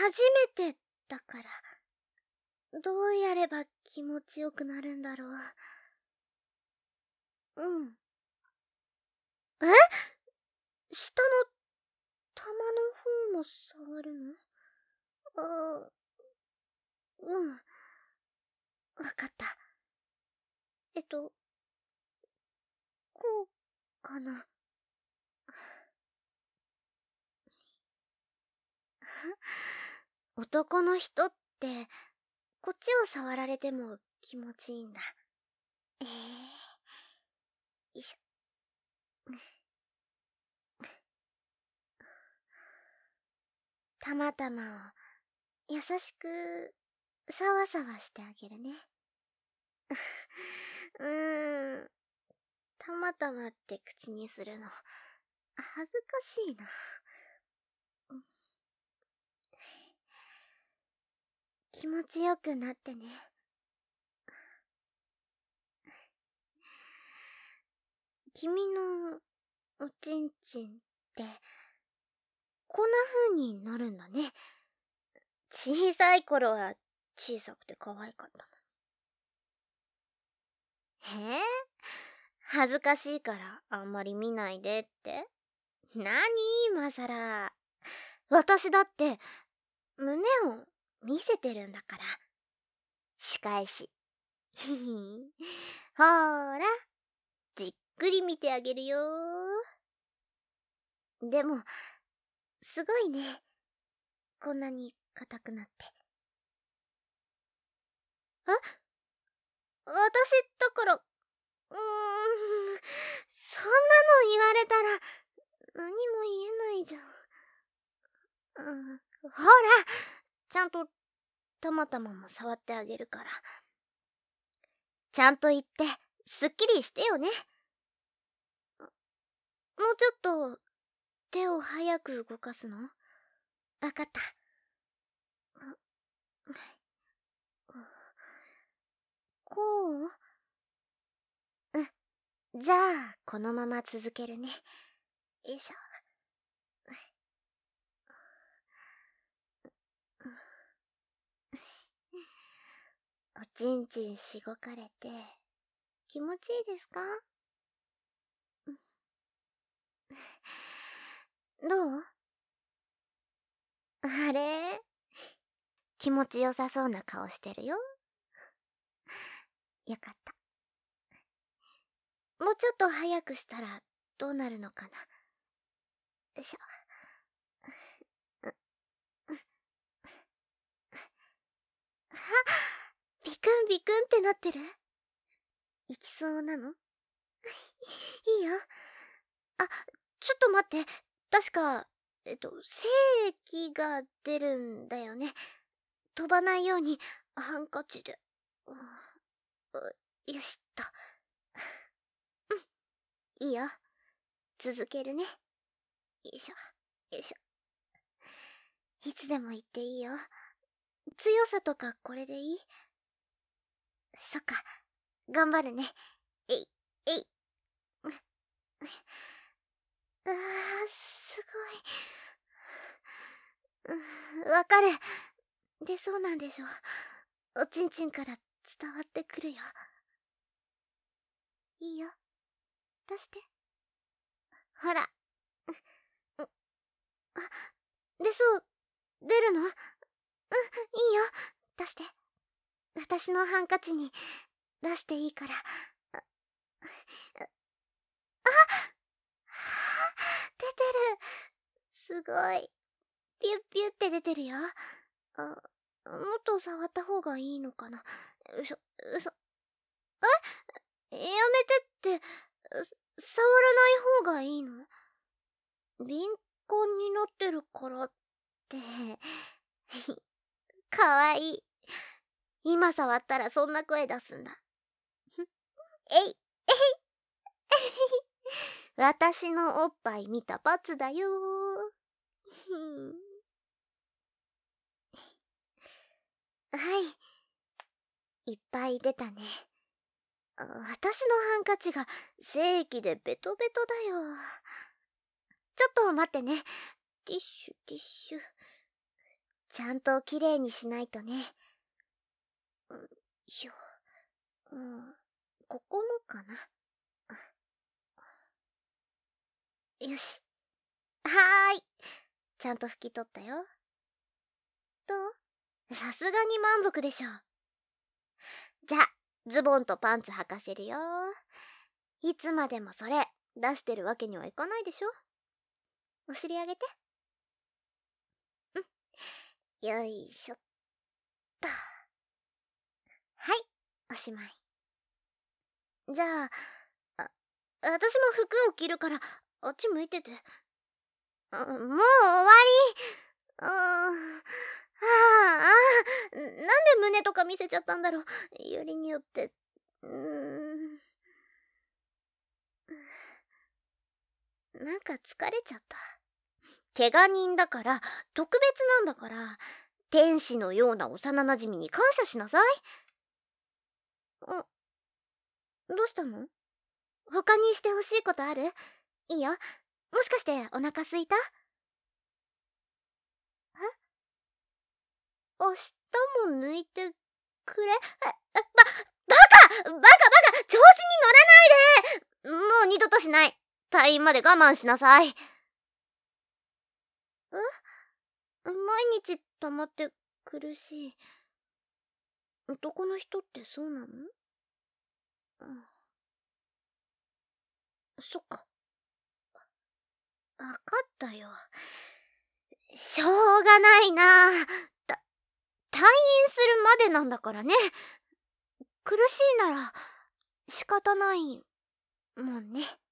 初めてだから、どうやれば気持ちよくなるんだろう。うん。え？下の玉の方も触るの？うん。わかった。こうかな。男の人って、こっちを触られても気持ちいいんだ。よいしょ。たまたまを優しくさわさわしてあげるね。たまたまって口にするの恥ずかしいな。気持ちよくなってね。君のおちんちんってこんな風になるんだね。小さい頃は小さくて可愛かったのに。恥ずかしいからあんまり見ないでって？なに今さら。私だって胸を見せてるんだから。仕返し。ほーら、じっくり見てあげるよ。でも、すごいね。こんなに硬くなって。私だから、そんなの言われたら、何も言えないじゃん。ほら、ちゃんとたまたまも触ってあげるから。ちゃんと言って、すっきりしてよね。もうちょっと、手を早く動かすの？わかった。こう？じゃあ、このまま続けるね。よいしょ。おちんちんしごかれて、気持ちいいですか？どう？あれ？気持ちよさそうな顔してるよ。よかった。もうちょっと早くしたらどうなるのかな。よいしょ。ビクンビクンってなってる？いきそうなの？いいよ。あ、ちょっと待って。確か、精液が出るんだよね。飛ばないように、ハンカチで。よしっと。いいよ。続けるね。よいしょ。よいしょ。いつでも言っていいよ。強さとかこれでいい？そっか。頑張るね。えい、えい。すごい。わかる。出そうなんでしょ。おちんちんから伝わってくるよ。いいよ。出して。ほら。出そう。出るの？いいよ。出して。私のハンカチに出していいから。出てる。すごい。ピュッピュって出てるよ。もっと触った方がいいのかな。よいしょ、よいしょ。やめてって、触らない方がいいの？敏感になってるからって。かわいい。今触ったらそんな声出すんだ。えい、えい、私のおっぱい見た罰だよ。はい。いっぱい出たね。私のハンカチが精液でベトベトだよ。ちょっと待ってね。ティッシュティッシュ。 ちゃんときれいにしないとね。よ、ここもかな。よし。はーい。ちゃんと拭き取ったよ。どう？さすがに満足でしょ。じゃあ、ズボンとパンツ履かせるよ。いつまでもそれ出してるわけにはいかないでしょ。お尻上げて。よいしょっと。はい、おしまい。じゃあ、私も服を着るから、あっち向いてて。もう終わり。なんで胸とか見せちゃったんだろう。よりによって。なんか疲れちゃった。怪我人だから、特別なんだから、天使のような幼馴染に感謝しなさい。どうしたの？他にしてほしいことある？いいよ。もしかしてお腹すいた？明日も抜いてくれ？バカ調子に乗らないで！もう二度としない。退院まで我慢しなさい。毎日溜まって苦しい。男の人ってそうなの？そっか。わかったよ。しょうがないな。退院するまでなんだからね。苦しいなら仕方ないもんね。